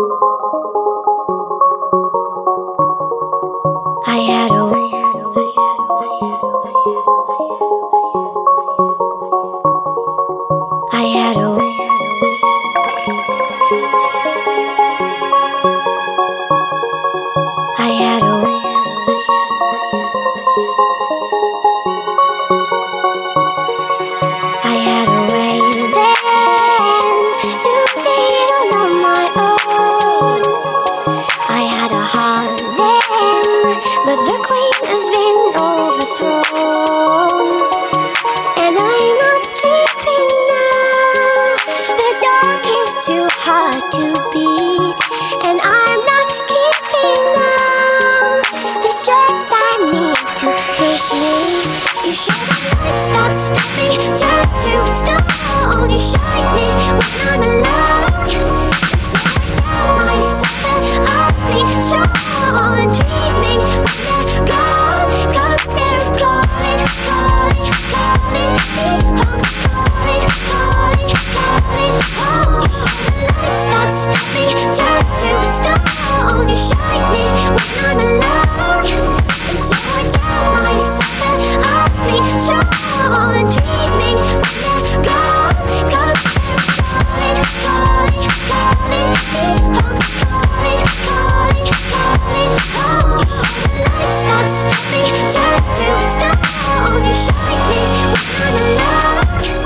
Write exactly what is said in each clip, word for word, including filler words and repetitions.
I had a I had a I had a I had a way then, losing it all on my own. I had a heart then, but the queen has been overthrown. And I'm not sleeping now, the dark is too hard to beat. And I'm not keeping now the strength I need to push me. You show the lights that stop me, turn to stone. You shine me when I'm alone. So I tell myself that I'll be strong and dreaming when they're gone. Cause they're calling, calling, calling me home. Calling, calling, calling home. You show the lights that stop me, turn to stone. You shine me when I'm alone. And so I tell myself that I'll be strong and dreaming when they're gone. Cause they're calling, calling, calling me home. Calling, calling, calling home. You show the lights that stop me, turn to stone. You shine me when I'm alone.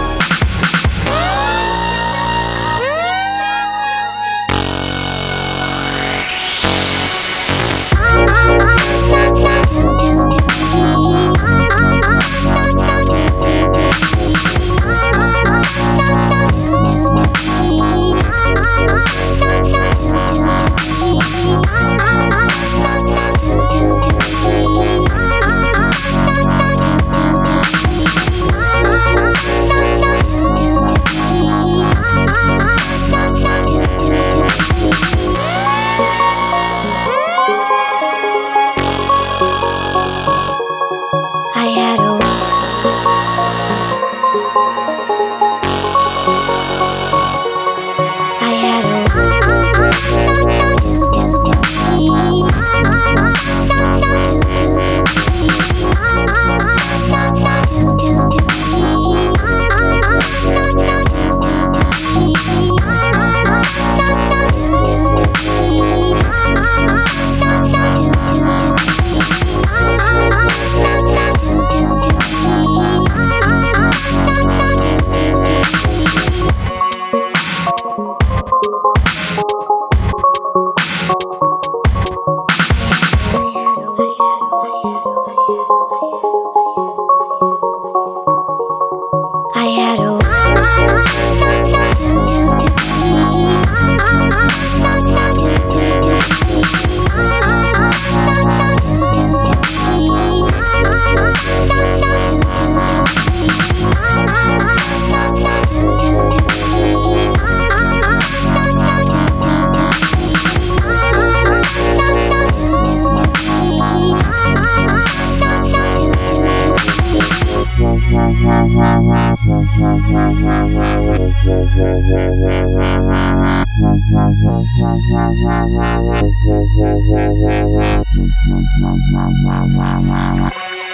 I had a I had a I had a Wow.